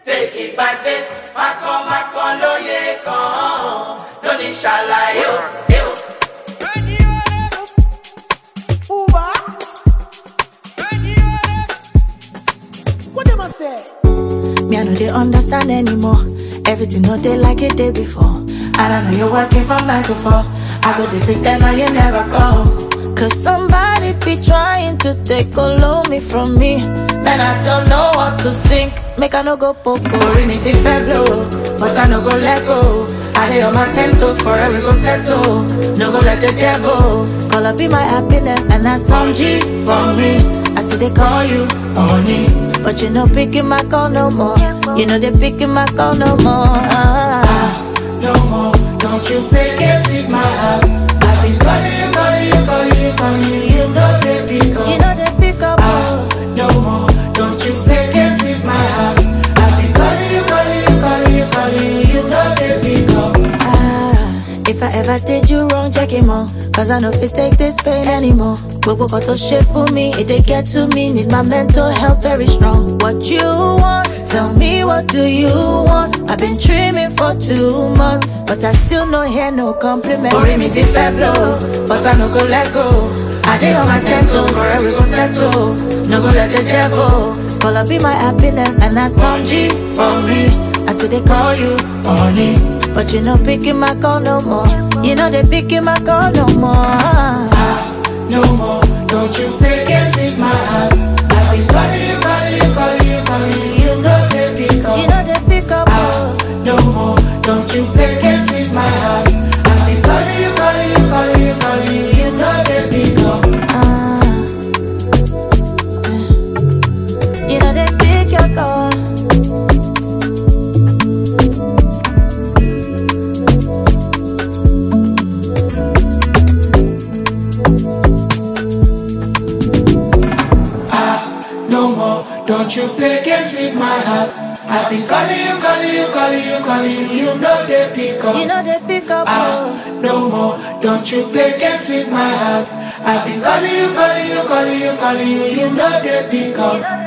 Take it by faith, makon lóye kan, lóní ṣàlàyé o. Uber. What them I say? Me, I know they understand anymore. Everything no they like it day before. And I know you're working from 9 to 4. I go to take that, now you never come. Cause somebody be trying to take all of me from me. Man, I don't know what to think. Make I no go poco. Orí ti fẹ́ blow, but I no go let go. I dey on my 10 toes, forever go settle. No go let the devil Call up be my happiness. And that's some G for me. I see they call you Honey, but you no picking my call no more. You know they picking my call no more. no more. Don't you play games with my heart. I've been calling you, you know they pick up. You know they pick up. No more. Don't you play games with my heart. I've been calling you, you know they pick up. If I ever did you wrong, check him out. Cause I know if it take this pain anymore. Gbogbo got to shit for me, it they get to me. Need my mental health very strong. What you want? Tell me what do you want? I've been dreaming for 2 months, but I still no hear no compliment. Orí mi ti fẹ́ blow, but I no go let go. I dey on my 10 toes, forever go settle. No go let the devil Call up be my happiness, and that's some G for me. I see they call you Honey, but you no picking my call no more. You know they picking my call no more. no more. Don't you play games with my heart. I've been calling you, you know they pick up. You know they pick up. No more. Don't you play games with my heart. I've been calling you, you know they pick up. You know they pick your call. No more. Don't you play games with my heart. I've been calling you, you know they pick up. You know they pick up. No more. Don't you play games with my heart. I've been calling you, you know they pick up.